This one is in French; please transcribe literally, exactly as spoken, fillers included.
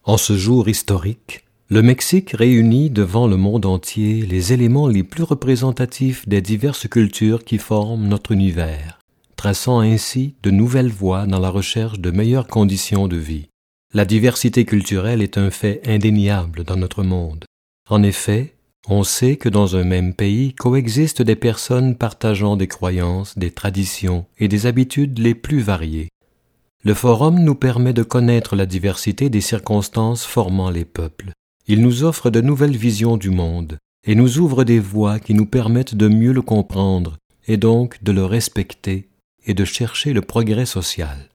En ce jour historique, le Mexique réunit devant le monde entier les éléments les plus représentatifs des diverses cultures qui forment notre univers, traçant ainsi de nouvelles voies dans la recherche de meilleures conditions de vie. La diversité culturelle est un fait indéniable dans notre monde. En effet, on sait que dans un même pays coexistent des personnes partageant des croyances, des traditions et des habitudes les plus variées. Le Forum nous permet de connaître la diversité des circonstances formant les peuples. Il nous offre de nouvelles visions du monde et nous ouvre des voies qui nous permettent de mieux le comprendre et donc de le respecter et de chercher le progrès social.